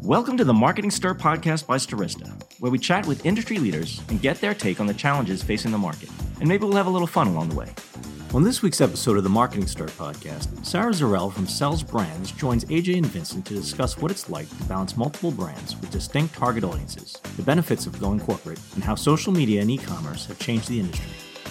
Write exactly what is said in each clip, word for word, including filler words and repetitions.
Welcome to the Marketing Stir podcast by Stirista, where we chat with industry leaders and get their take on the challenges facing the market. And maybe we'll have a little fun along the way. On this week's episode of the Marketing Stir podcast, Sarah Zarrell from Sells Brands joins A J and Vincent to discuss what it's like to balance multiple brands with distinct target audiences, the benefits of going corporate, and how social media and e-commerce have changed the industry.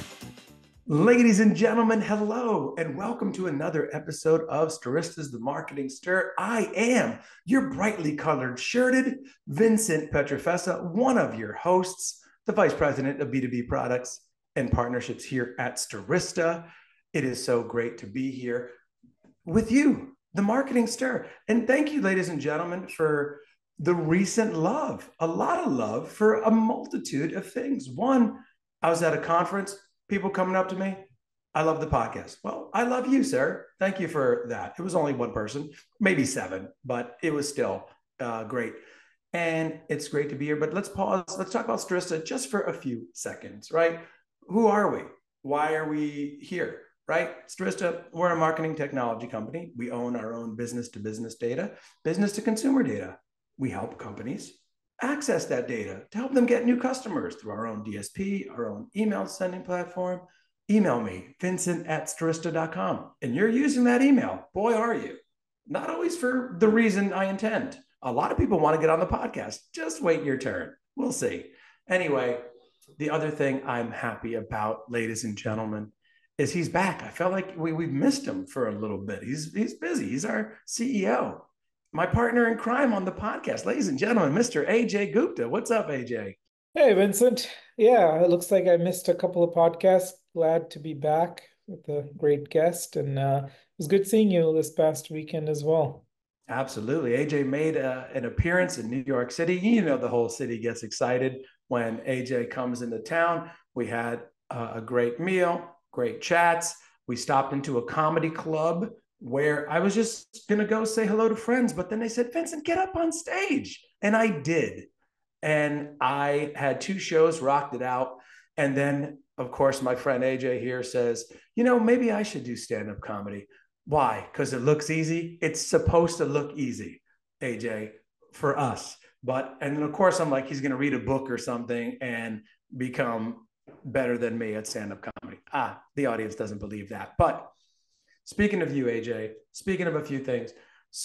Ladies and gentlemen, hello, and welcome to another episode of Stirista's The Marketing Stir. I am your brightly colored shirted Vincent Pietrafesa, one of your hosts, the Vice President of B two B Products and Partnerships here at Stirista. It is so great to be here with you, The Marketing Stir. And thank you, ladies and gentlemen, for the recent love, a lot of love for a multitude of things. One, I was at a conference. People coming up to me, I love the podcast. Well, I love you, sir. Thank you for that. It was only one person, maybe seven, but it was still uh, great. And it's great to be here. But let's pause. Let's talk about Stirista just for a few seconds, right? Who are we? Why are we here, right? Stirista, we're a marketing technology company. We own our own business-to-business data, business-to-consumer data. We help companies access that data to help them get new customers through our own D S P, our own email sending platform. Email me, Vincent at Stirista dot com. And you're using that email. Boy, are you. Not always for the reason I intend. A lot of people want to get on the podcast. Just wait your turn. We'll see. Anyway, the other thing I'm happy about, ladies and gentlemen, is he's back. I felt like we, we've missed him for a little bit. He's, he's busy. He's our C E O. My partner in crime on the podcast, ladies and gentlemen, Mister A J Gupta. What's up, A J? Hey, Vincent. Yeah, it looks like I missed a couple of podcasts. Glad to be back with a great guest. And uh, it was good seeing you this past weekend as well. Absolutely. A J made uh, an appearance in New York City. You know, the whole city gets excited when A J comes into town. We had uh, a great meal, great chats. We stopped into a comedy club where I was just going to go say hello to friends. But then they said, Vincent, get up on stage. And I did. And I had two shows, rocked it out. And then, of course, my friend A J here says, you know, maybe I should do stand-up comedy. Why? Because it looks easy. It's supposed to look easy, A J, for us. But, and then, of course, I'm like, he's going to read a book or something and become better than me at stand-up comedy. Ah, the audience doesn't believe that. But speaking of you, A J, speaking of a few things.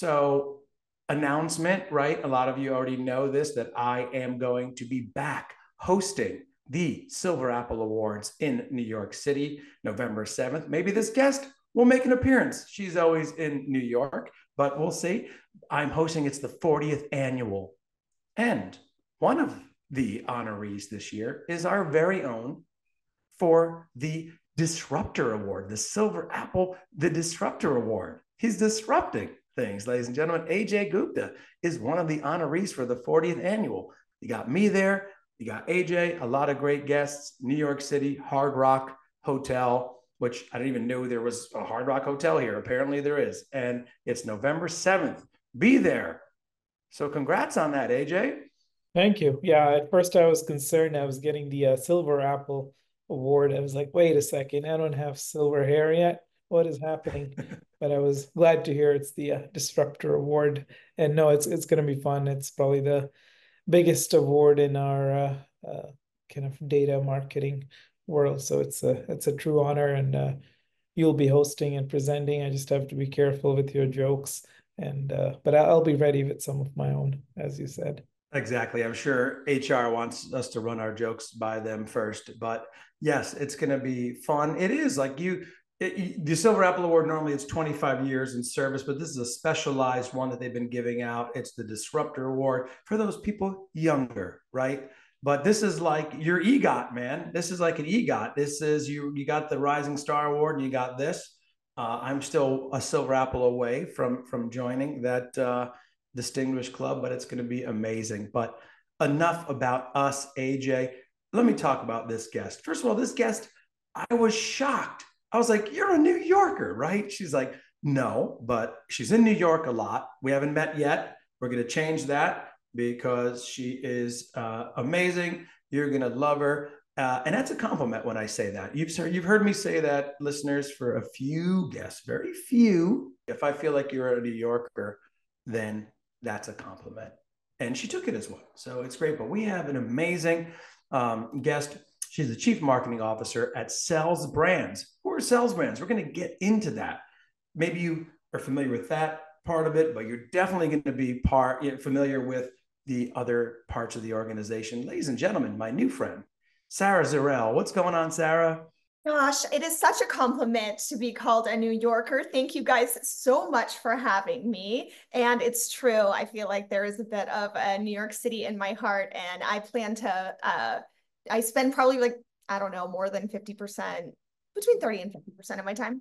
So announcement, right? A lot of you already know this, that I am going to be back hosting the Silver Apple Awards in New York City, November seventh. Maybe this guest will make an appearance. She's always in New York, but we'll see. I'm hosting, it's the fortieth annual. And one of the honorees this year is our very own for the Disruptor Award, the Silver Apple, the Disruptor Award. He's disrupting things, ladies and gentlemen. A J Gupta is one of the honorees for the fortieth annual. You got me there. You got A J, a lot of great guests, New York City, Hard Rock Hotel, which I didn't even know there was a Hard Rock Hotel here. Apparently there is. And it's November seventh. Be there. So congrats on that, A J. Thank you. Yeah, at first I was concerned I was getting the uh, Silver Apple Award. I was like, wait a second, I don't have silver hair yet. What is happening? But I was glad to hear it's the uh, Disruptor Award. And no, it's it's going to be fun. It's probably the biggest award in our uh, uh, kind of data marketing world. So it's a it's a true honor, and uh, you'll be hosting and presenting. I just have to be careful with your jokes, and uh, but I'll be ready with some of my own, as you said. Exactly. I'm sure H R wants us to run our jokes by them first, but yes, it's going to be fun. It is like you. It, the Silver Apple Award, normally it's twenty-five years in service, but this is a specialized one that they've been giving out. It's the Disruptor Award for those people younger, right? But this is like your EGOT, man. This is like an EGOT. This is, you You got the Rising Star Award and you got this. Uh, I'm still a Silver Apple away from, from joining that uh, distinguished club, but it's going to be amazing. But enough about us, A J. Let me talk about this guest. First of all, this guest, I was shocked. I was like, you're a New Yorker, right? She's like, no, but she's in New York a lot. We haven't met yet. We're going to change that because she is uh, amazing. You're going to love her. Uh, and that's a compliment when I say that. You've, you've heard me say that, listeners, for a few guests, very few. If I feel like you're a New Yorker, then that's a compliment. and she took it as well. So it's great. But we have an amazing um, guest. She's the chief marketing officer at Sells Brands. Who are Sells Brands? We're going to get into that. Maybe you are familiar with that part of it, but you're definitely going to be part you know, familiar with the other parts of the organization. Ladies and gentlemen, my new friend, Sarah Zurel. What's going on, Sarah? Gosh, it is such a compliment to be called a New Yorker. Thank you guys so much for having me. And it's true. I feel like there is a bit of a New York City in my heart, and I plan to, uh, I spend probably like, I don't know, more than fifty percent, between thirty and fifty percent of my time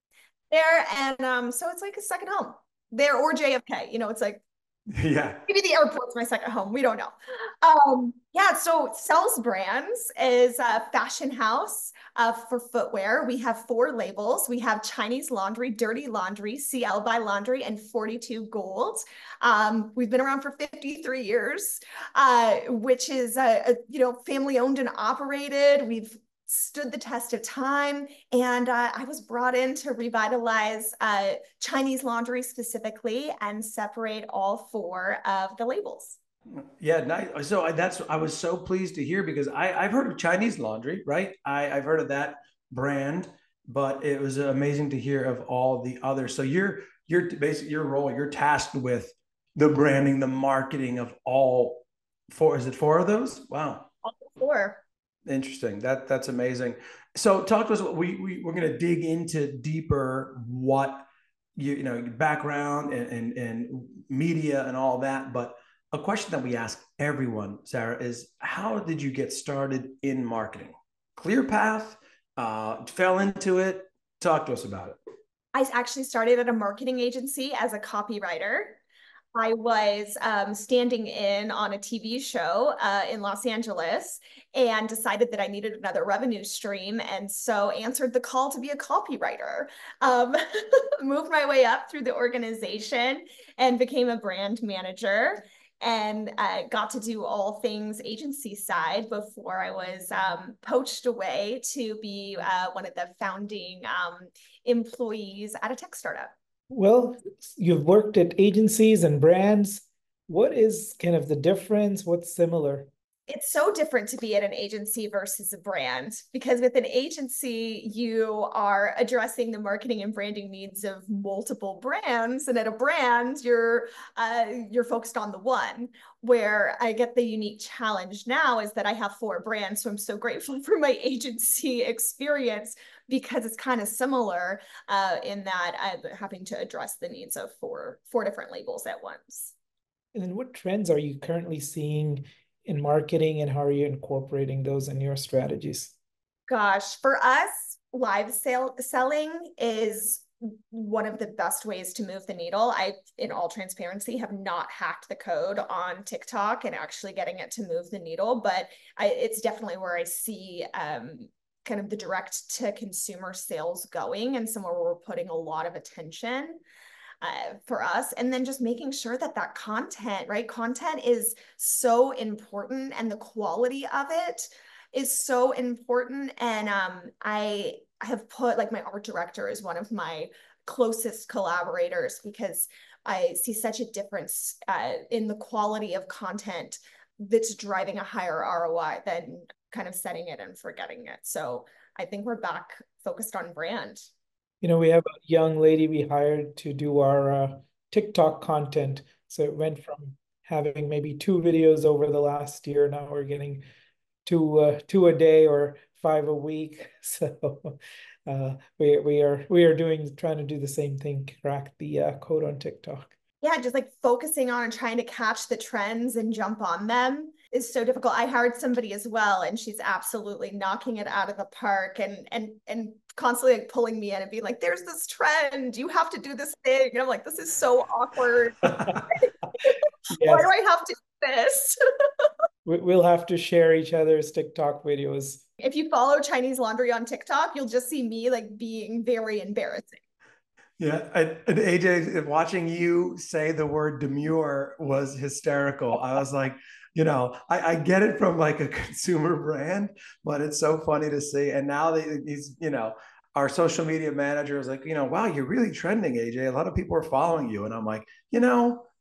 there. And um, so it's like a second home there, or J F K, you know, it's like, Yeah. maybe the airport's my second home. We don't know. Um, yeah, so Sells Brands is a fashion house uh, for footwear. We have four labels. We have Chinese Laundry, Dirty Laundry, C L by Laundry, and forty-two Gold. Um, we've been around for fifty-three years, uh, which is, a, a, you know, family owned and operated. We've stood the test of time. And uh, I was brought in to revitalize uh, Chinese laundry specifically and separate all four of the labels. Yeah, nice. So I, that's I was so pleased to hear because I, I've heard of Chinese Laundry, right? I, I've heard of that brand, but it was amazing to hear of all the others. So you're you're basically your role, you're tasked with the branding, the marketing of all four. Is it four of those? Wow. All four. Interesting. That that's amazing. So talk to us. We, we we're going to dig into deeper what you you know background and, and and media and all that. But a question that we ask everyone, Sarah, is how did you get started in marketing? Clear path, uh, fell into it. Talk to us about it. I actually started at a marketing agency as a copywriter. I was um, standing in on a T V show uh, in Los Angeles and decided that I needed another revenue stream. And so answered the call to be a copywriter, um, moved my way up through the organization and became a brand manager, and uh, got to do all things agency side before I was um, poached away to be uh, one of the founding um, employees at a tech startup. Well, you've worked at agencies and brands. What is kind of the difference? What's similar? It's so different to be at an agency versus a brand, because with an agency, you are addressing the marketing and branding needs of multiple brands. And at a brand, you're uh, you're focused on the one. Where I get the unique challenge now is that I have four brands. So I'm so grateful for my agency experience, because it's kind of similar uh, in that I'm having to address the needs of four, four different labels at once. And then what trends are you currently seeing in marketing, and how are you incorporating those in your strategies? Gosh, for us, live sale selling is one of the best ways to move the needle. I, in all transparency, have not hacked the code on TikTok and actually getting it to move the needle, but I, it's definitely where I see um, kind of the direct to consumer sales going, and somewhere where we're putting a lot of attention uh, for us. And then just making sure that that content, right? Content is so important, and the quality of it is so important. And um, I have put, like, my art director is one of my closest collaborators, because I see such a difference uh, in the quality of content that's driving a higher R O I than kind of setting it and forgetting it. So I think we're back focused on brand. You know, we have a young lady we hired to do our uh, TikTok content. So it went from having maybe two videos over the last year. Now we're getting two, uh, two a day or five a week. So uh, we we are we are doing trying to do the same thing, crack the uh, code on TikTok. Yeah, just like focusing on and trying to catch the trends and jump on them is so difficult. I hired somebody as well, and she's absolutely knocking it out of the park, and and and constantly like pulling me in and being like, "There's this trend, you have to do this thing." And I'm like, "This is so awkward. Yes. Why do I have to do this?" We'll have to share each other's TikTok videos. If you follow Chinese Laundry on TikTok, you'll just see me like being very embarrassing. Yeah, and, and A J, watching you say the word demure was hysterical. I was like, you know, I, I get it from like a consumer brand, but it's so funny to see. And now that he's, you know, our social media manager is like, you know, wow, you're really trending, A J. A lot of people are following you. And I'm like, you know,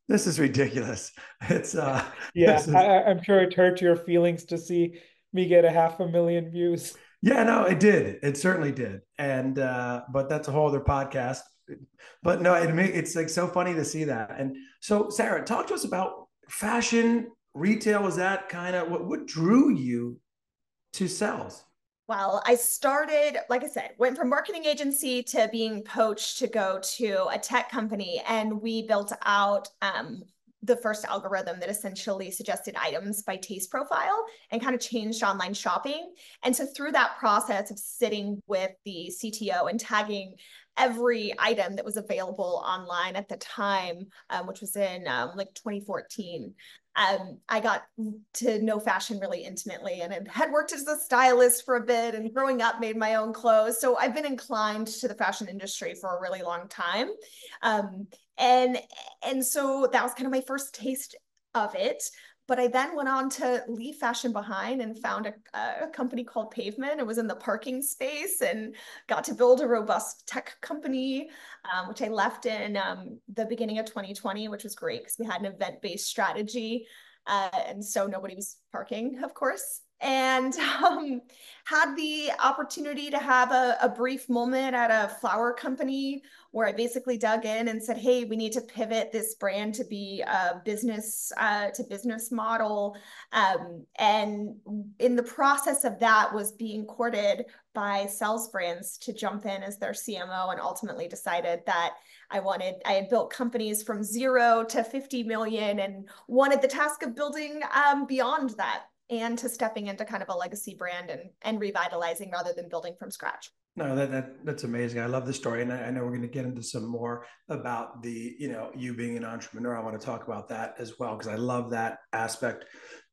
This is ridiculous. It's uh Yeah, this I, is I- I'm sure it hurt your feelings to see me get a half a million views. yeah, no, it did. It certainly did. And uh, but that's a whole other podcast. But no, it it's like so funny to see that. And so Sarah, talk to us about fashion, retail. Is that kind of what what drew you to Sells? Well, I started, like I said, went from marketing agency to being poached to go to a tech company, and we built out um, the first algorithm that essentially suggested items by taste profile and kind of changed online shopping. And so through that process of sitting with the C T O and tagging every item that was available online at the time, um, which was in um, like twenty fourteen, um, I got to know fashion really intimately, and had worked as a stylist for a bit, and growing up made my own clothes. So I've been inclined to the fashion industry for a really long time. Um, and, and so that was kind of my first taste of it. But I then went on to leave fashion behind and found a, a company called Pavement. It was in the parking space, and got to build a robust tech company, um, which I left in um, the beginning of twenty twenty, which was great because we had an event-based strategy. Uh, and so nobody was parking, of course. And um, had the opportunity to have a, a brief moment at a flower company where I basically dug in and said, hey, we need to pivot this brand to be a business uh, to business model. Um, and in the process of that was being courted by Sells Brands to jump in as their C M O, and ultimately decided that I wanted, I had built companies from zero to fifty million and wanted the task of building um, beyond that, and to stepping into kind of a legacy brand and, and revitalizing rather than building from scratch. No, that, that that's amazing. I love the story, and I, I know we're going to get into some more about the you know you being an entrepreneur. I want to talk about that as well because I love that aspect.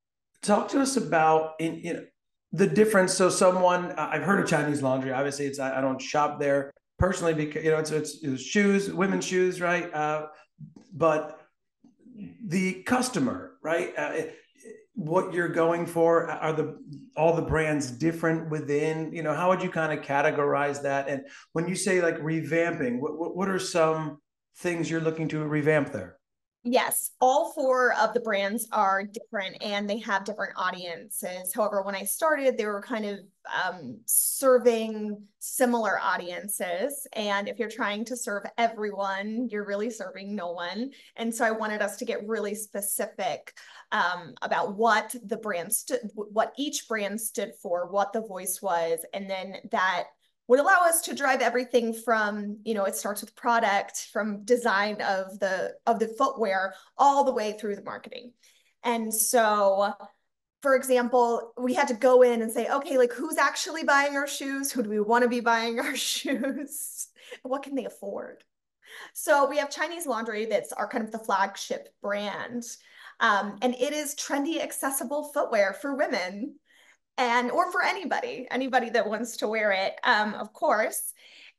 Talk to us about in you know the difference. So someone I've heard of Chinese Laundry. Obviously, it's I, I don't shop there personally because you know it's it's, it's shoes, women's shoes, right? Uh, but the customer, right? Uh, what you're going for, are the all the brands different within, you know, how would you kind of categorize that? And when you say like revamping, what, what are some things you're looking to revamp there? Yes, all four of the brands are different and they have different audiences. However, when I started, they were kind of um, serving similar audiences. And if you're trying to serve everyone, you're really serving no one. And so I wanted us to get really specific um, about what the brand stood, what each brand stood for, what the voice was, and then that would allow us to drive everything from, you know, it starts with product, from design of the of the footwear all the way through the marketing. And so, for example, we had to go in and say, okay, like who's actually buying our shoes? Who do we want to be buying our shoes? What can they afford? So we have Chinese Laundry, that's our kind of the flagship brand. Um, and it is trendy, accessible footwear for women, and or for anybody, anybody that wants to wear it, um, of course.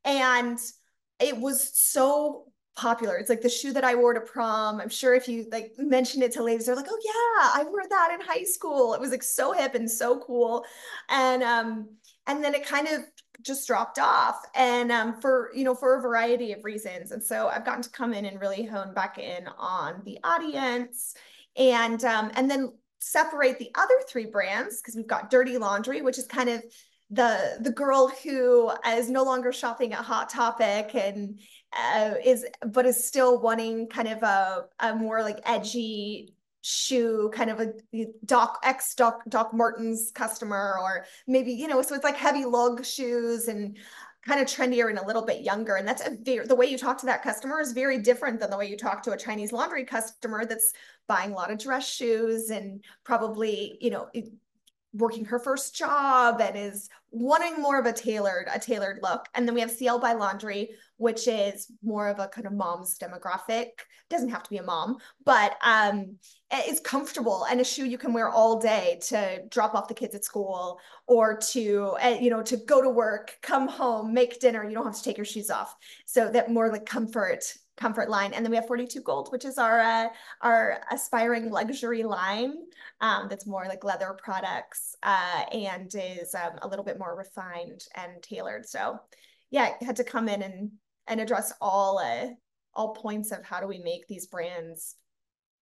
And it was so popular. It's like the shoe that I wore to prom. I'm sure if you like mention it to ladies, they're like, oh yeah, I wore that in high school. It was like so hip and so cool. And um, and then it kind of just dropped off, and um, for you know for a variety of reasons. And so I've gotten to come in and really hone back in on the audience, and um, and then separate the other three brands, because we've got Dirty Laundry, which is kind of the the girl who is no longer shopping at Hot Topic and uh, is but is still wanting kind of a, a more like edgy shoe, kind of a Doc ex Doc Doc Martens customer, or maybe you know so it's like heavy lug shoes and kind of trendier and a little bit younger. And that's a very, the way you talk to that customer is very different than the way you talk to a Chinese Laundry customer that's buying a lot of dress shoes and probably, you know, working her first job and is wanting more of a tailored, a tailored look. And then we have C L by Laundry, which is more of a kind of mom's demographic. Doesn't have to be a mom, but um, it's comfortable and a shoe you can wear all day to drop off the kids at school, or to, uh, you know, to go to work, come home, make dinner. You don't have to take your shoes off. So that more like comfort comfort line. And then we have forty-two Gold, which is our uh, our aspiring luxury line, um, that's more like leather products, uh, and is um, a little bit more refined and tailored. So yeah, I had to come in and and address all uh, all points of how do we make these brands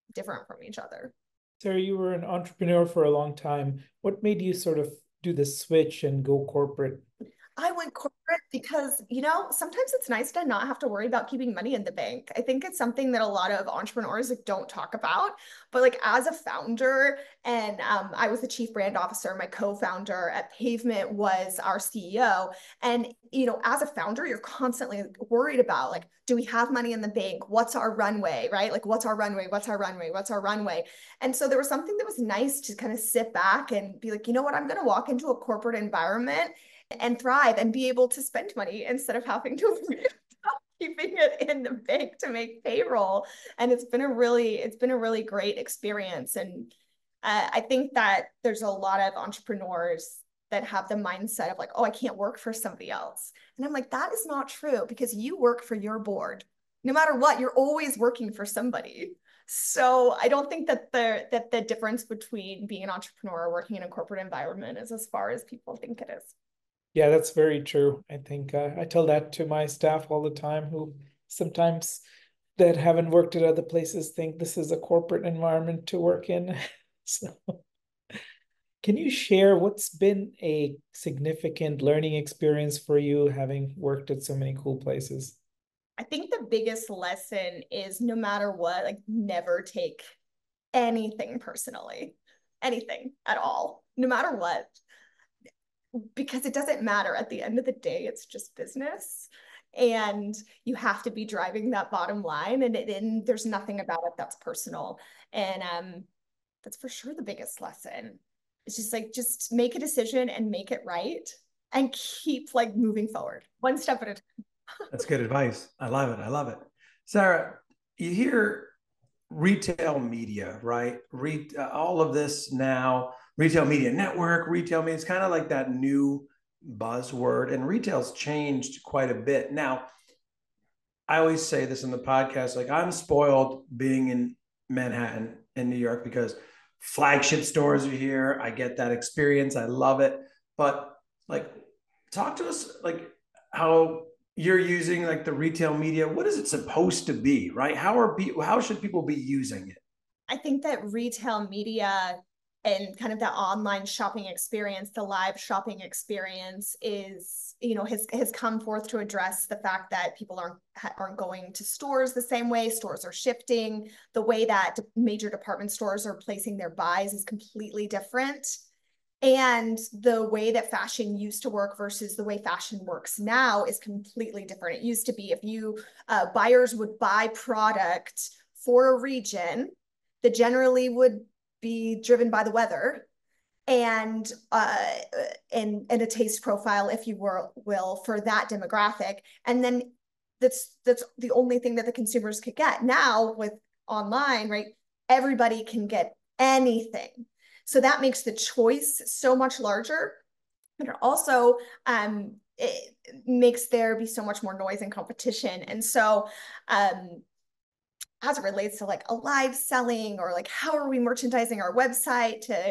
different from each other. Sarah, you were an entrepreneur for a long time. What made you sort of do the switch and go corporate? I went corporate because, you know, sometimes it's nice to not have to worry about keeping money in the bank. I think it's something that a lot of entrepreneurs like, don't talk about. But like as a founder, and um, I was the chief brand officer, my co-founder at Pavement was our C E O. And, you know, as a founder, you're constantly worried about like, do we have money in the bank? What's our runway, right? Like, what's our runway? What's our runway? What's our runway? And so there was something that was nice to kind of sit back and be like, you know what, I'm going to walk into a corporate environment and thrive and be able to spend money instead of having to keeping it in the bank to make payroll. And it's been a really, it's been a really great experience. And uh, I think that there's a lot of entrepreneurs that have the mindset of like, oh, I can't work for somebody else. And I'm like, that is not true, because you work for your board. No matter what, you're always working for somebody. So I don't think that the that the difference between being an entrepreneur or working in a corporate environment is as far as people think it is. Yeah, that's very true. I think uh, I tell that to my staff all the time, who sometimes that haven't worked at other places think this is a corporate environment to work in. So can you share what's been a significant learning experience for you having worked at so many cool places? I think the biggest lesson is no matter what, like never take anything personally, anything at all, no matter what. Because it doesn't matter. At the end of the day, it's just business, and you have to be driving that bottom line, and, it, and there's nothing about it that's personal. And um, that's for sure the biggest lesson. It's just like, just make a decision and make it right and keep like moving forward one step at a time. That's good advice. I love it. I love it. Sarah, you hear retail media, right? Re- uh, all of this now, retail media network, retail media, it's kind of like that new buzzword, and retail's changed quite a bit. Now, I always say this in the podcast, like I'm spoiled being in Manhattan in New York because flagship stores are here. I get that experience. I love it. But like, talk to us like how you're using like the retail media. What is it supposed to be, right? How are people, how should people be using it? I think that retail media and kind of the online shopping experience, the live shopping experience is, you know, has, has come forth to address the fact that people aren't, aren't going to stores the same way. Stores are shifting. The way that major department stores are placing their buys is completely different. And the way that fashion used to work versus the way fashion works now is completely different. It used to be if you, uh, buyers would buy product for a region that generally would be driven by the weather and uh, and, and a taste profile, if you were, will, for that demographic. And then that's, that's the only thing that the consumers could get. Now with online, right, everybody can get anything. So that makes the choice so much larger, but it also um, it makes there be so much more noise and competition. And so um, as it relates to like a live selling, or like how are we merchandising our website to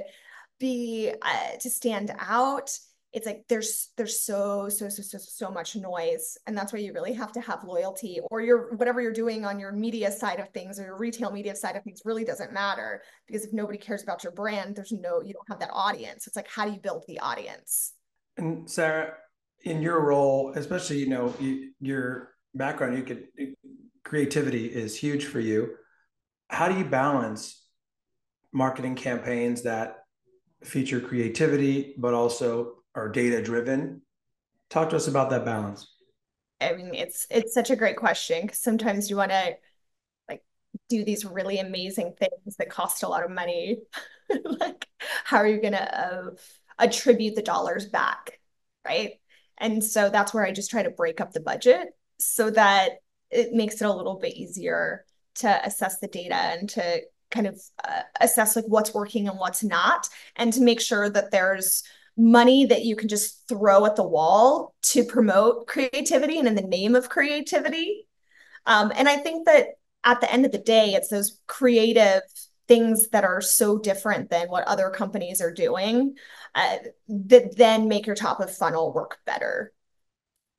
be, uh, to stand out, it's like there's there's so so so so so much noise, and that's why you really have to have loyalty, or your whatever you're doing on your media side of things or your retail media side of things really doesn't matter, because if nobody cares about your brand, there's no, you don't have that audience. It's like, how do you build the audience? And Sarah, in your role, especially, you know, you, your background, you could creativity is huge for you. How do you balance marketing campaigns that feature creativity but also are data driven? Talk to us about that balance. I mean, it's it's such a great question, because sometimes you want to like do these really amazing things that cost a lot of money. Like, how are you going to uh, attribute the dollars back, right? And so that's where I just try to break up the budget so that it makes it a little bit easier to assess the data and to kind of uh, assess like what's working and what's not, and to make sure that there's money that you can just throw at the wall to promote creativity and in the name of creativity. Um, and I think that at the end of the day, it's those creative things that are so different than what other companies are doing uh, that then make your top of funnel work better,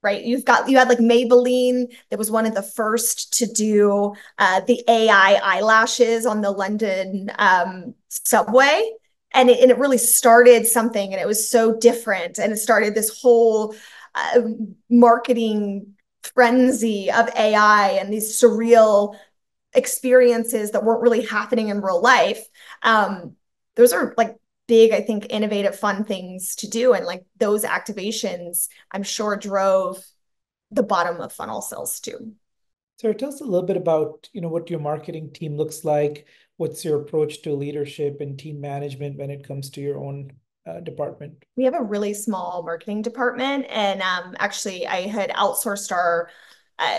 right? You've got, you had like Maybelline that was one of the first to do uh, the A I eyelashes on the London um, subway. And it, and it really started something, and it was so different. And it started this whole uh, marketing frenzy of A I and these surreal experiences that weren't really happening in real life. Um, those are like big, I think, innovative, fun things to do. And like those activations, I'm sure drove the bottom of funnel sales too. So tell us a little bit about, you know, what your marketing team looks like. What's your approach to leadership and team management when it comes to your own uh, department? We have a really small marketing department, and um, actually I had outsourced our uh,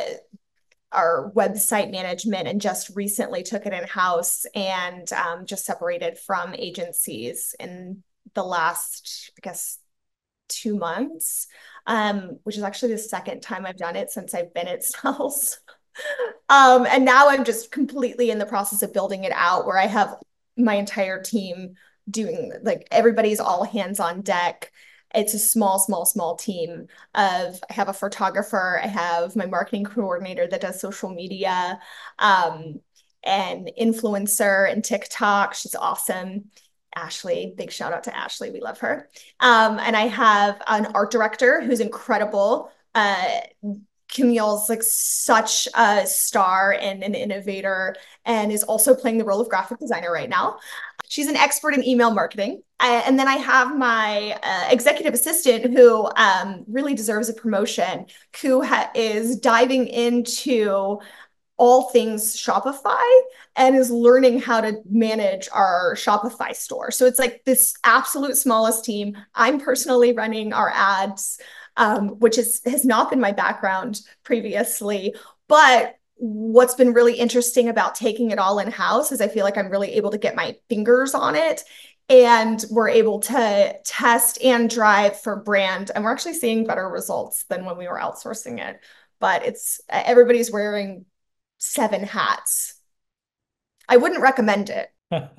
our website management and just recently took it in-house, and um, just separated from agencies in the last, I guess, two months, um, which is actually the second time I've done it since I've been at Snells. um, and now I'm just completely in the process of building it out, where I have my entire team doing, like, everybody's all hands on deck. It's a small, small, small team of, I have a photographer, I have my marketing coordinator that does social media, um, and influencer and TikTok. She's awesome. Ashley, big shout out to Ashley. We love her. Um, and I have an art director who's incredible. Uh, Camille's like such a star and an innovator, and is also playing the role of graphic designer right now. She's an expert in email marketing. And then I have my uh, executive assistant who um, really deserves a promotion, who ha- is diving into all things Shopify and is learning how to manage our Shopify store. So it's like this absolute smallest team. I'm personally running our ads, um, which is, has not been my background previously. But what's been really interesting about taking it all in-house is I feel like I'm really able to get my fingers on it, and we're able to test and drive for brand. And we're actually seeing better results than when we were outsourcing it. But it's, everybody's wearing seven hats. I wouldn't recommend it.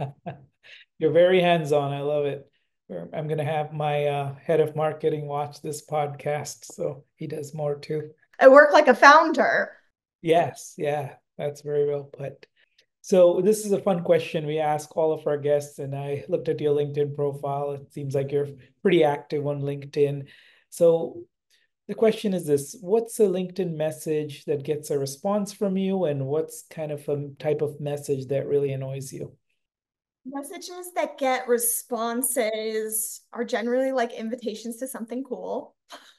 You're very hands-on. I love it. I'm going to have my uh, head of marketing watch this podcast, so he does more too. I work like a founder. Yes, yeah, that's very well put. So this is a fun question we ask all of our guests, and I looked at your LinkedIn profile. It seems like you're pretty active on LinkedIn. So the question is this: what's a LinkedIn message that gets a response from you, and what's kind of a type of message that really annoys you? Messages that get responses are generally like invitations to something cool.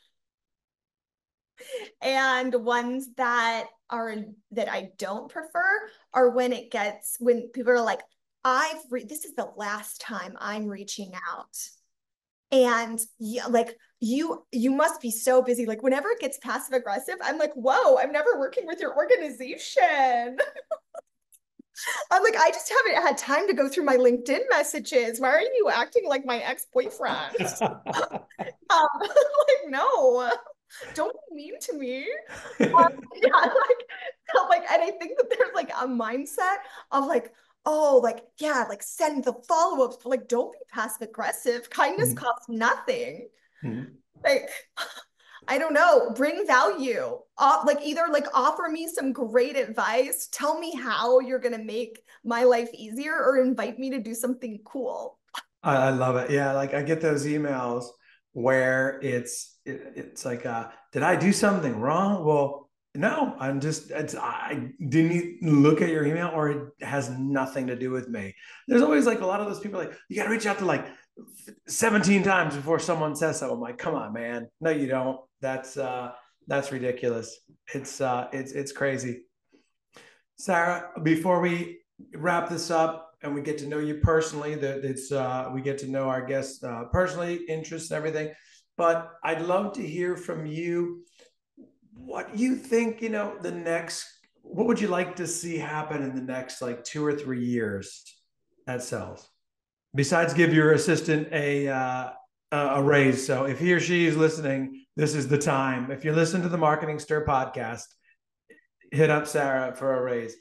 And ones that are, that I don't prefer, are when it gets, when people are like, I've re- this is the last time I'm reaching out. And yeah, like you, you must be so busy. Like whenever it gets passive aggressive, I'm like, whoa, I'm never working with your organization. I'm like, I just haven't had time to go through my LinkedIn messages. Why are you acting like my ex-boyfriend? um, like, no, don't be mean to me. um, yeah, like, so, like, and I think that there's like a mindset of like, oh, like, yeah, like send the follow-ups, but like, don't be passive aggressive. Kindness mm-hmm. costs nothing. Mm-hmm. Like, I don't know, bring value. Uh, like either like offer me some great advice, tell me how you're going to make my life easier, or invite me to do something cool. I, I love it. Yeah. Like I get those emails where it's, it, it's like, uh, did I do something wrong? Well, no, I'm just, it's, I didn't look at your email, or it has nothing to do with me. There's always like a lot of those people like, you got to reach out to like seventeen times before someone says something. I'm like, come on, man. No, you don't. That's, uh, that's ridiculous. It's, uh, it's, it's crazy. Sarah, before we wrap this up and we get to know you personally, that it's, uh, we get to know our guests, uh, personally, interests, everything, but I'd love to hear from you what you think, you know, the next, what would you like to see happen in the next like two or three years at Sells? Besides give your assistant a, uh, a raise. So if he or she is listening, this is the time. If you listen to the Marketing Stir podcast, hit up Sarah for a raise.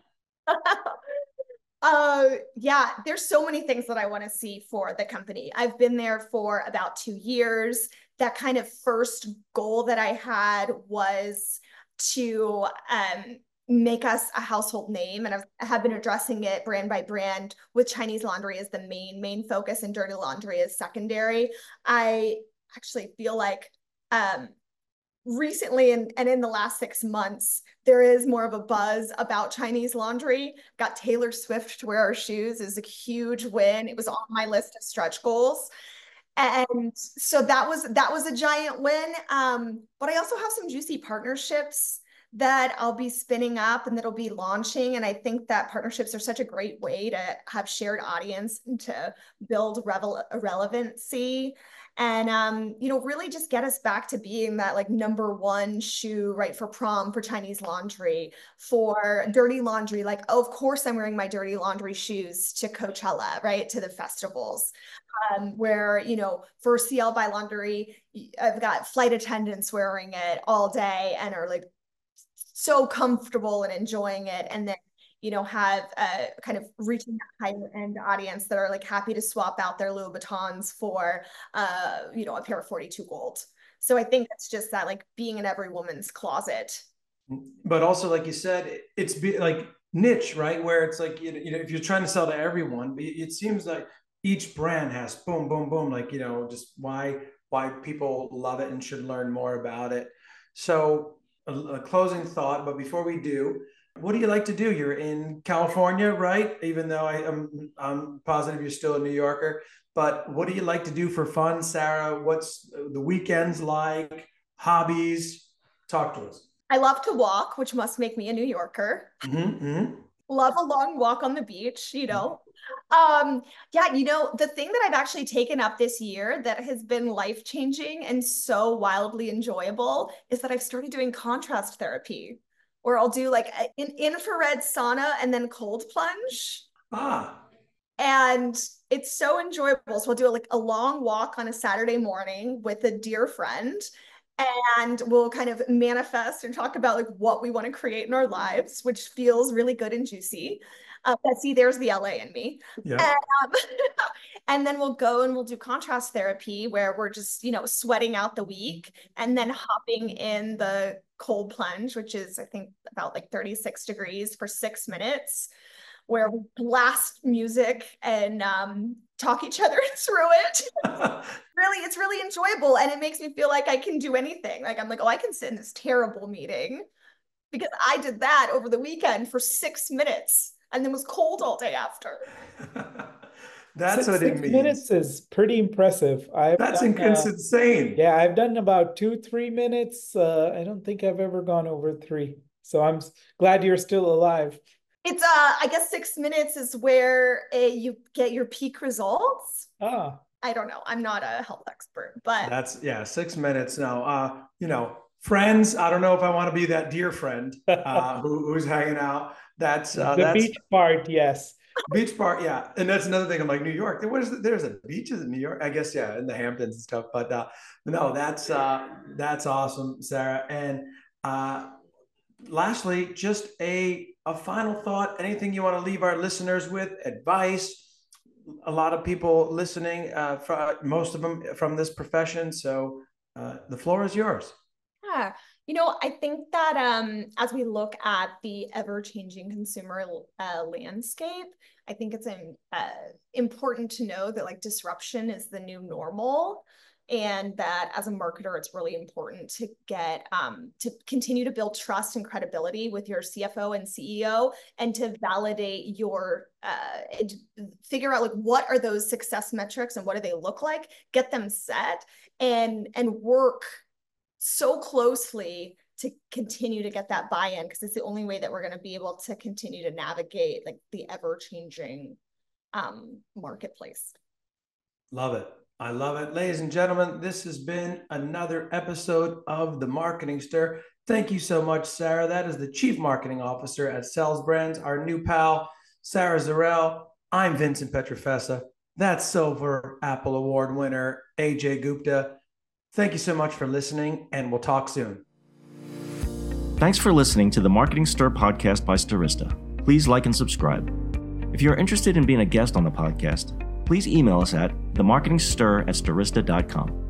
uh, yeah, there's so many things that I want to see for the company. I've been there for about two years. that kind of first goal that I had was to um, make us a household name. And I've, I have been addressing it brand by brand, with Chinese laundry as the main, main focus and dirty laundry as secondary. I actually feel like um, recently and, and in the last six months, there is more of a buzz about Chinese laundry. Got Taylor Swift to wear our shoes is a huge win. It was on my list of stretch goals. And so that was, that was a giant win. Um, but I also have some juicy partnerships that I'll be spinning up and that'll be launching. And I think that partnerships are such a great way to have shared audience and to build revel- relevancy. And, um, you know, really just get us back to being that like number one shoe, right, for prom, for Chinese laundry, for dirty laundry. Like, oh, of course I'm wearing my dirty laundry shoes to Coachella, right, to the festivals. Um, where, you know, for C L by Laundry, I've got flight attendants wearing it all day and are like so comfortable and enjoying it. And then, you know, have uh, kind of reaching that higher end audience that are like happy to swap out their Louis Vuittons for, uh, you know, a pair of forty-two gold. So I think it's just that like being in every woman's closet. But also, like you said, it's be, like niche, right? Where it's like, you know, if you're trying to sell to everyone, it seems like each brand has boom, boom, boom, like, you know, just why, why people love it and should learn more about it. So a, a closing thought, but before we do, what do you like to do? You're in California, right? Even though I am, I'm positive you're still a New Yorker, but what do you like to do for fun, Sarah? What's the weekends like? Hobbies? Talk to us. I love to walk, which must make me a New Yorker. Mm-hmm, mm-hmm. Love a long walk on the beach, you know. Um, yeah, you know, the thing that I've actually taken up this year that has been life-changing and so wildly enjoyable is that I've started doing contrast therapy, where I'll do like an infrared sauna and then cold plunge. Ah. And it's so enjoyable. So I'll do like a long walk on a Saturday morning with a dear friend, and we'll kind of manifest and talk about like what we want to create in our lives, which feels really good and juicy. Uh, but see, there's the L A in me. Yeah. And, um, and then we'll go and we'll do contrast therapy where we're just, you know, sweating out the week and then hopping in the cold plunge, which is, I think, about like thirty-six degrees for six minutes, where we blast music and um, talk each other through it. Really, it's really enjoyable. And it makes me feel like I can do anything. Like, I'm like, oh, I can sit in this terrible meeting because I did that over the weekend for six minutes and then was cold all day after. That's six, what it six means. Minutes is pretty impressive. I've That's done, uh, insane. Yeah, I've done about two, three minutes. Uh, I don't think I've ever gone over three. So I'm glad you're still alive. It's, uh, I guess six minutes is where uh, you get your peak results. Ah. I don't know. I'm not a health expert, but. That's, yeah, six minutes. Now, uh, you know, friends, I don't know if I want to be that dear friend uh, who, who's hanging out. That's uh, the that's, beach part, yes. Beach part, yeah. And that's another thing. I'm like, New York, there was there's a beaches in New York, I guess, yeah, in the Hamptons and stuff. But uh, no, that's uh, that's awesome, Sarah. And uh, lastly, just a a final thought. Anything you want to leave our listeners with? Advice? A lot of people listening, uh, for, most of them from this profession. So uh, the floor is yours. Yeah. You know, I think that um, as we look at the ever-changing consumer uh, landscape, I think it's um, uh, important to know that like disruption is the new normal, and that as a marketer, it's really important to get um, to continue to build trust and credibility with your C F O and C E O, and to validate your uh, and figure out like what are those success metrics and what do they look like, get them set, and and work so closely to continue to get that buy-in, because it's the only way that we're going to be able to continue to navigate like the ever-changing um, marketplace. Love it. I love it. Ladies and gentlemen, this has been another episode of The Marketing Stir. Thank you so much, Sarah. That is the Chief Marketing Officer at Sells Brands, our new pal, Sarah Zarel. I'm Vincent Pietrafesa. That's Silver Apple Award winner, A J Gupta. Thank you so much for listening, and we'll talk soon. Thanks for listening to the Marketing Stir podcast by Stirista. Please like and subscribe. If you're interested in being a guest on the podcast, please email us at the marketing stir at stirista dot com.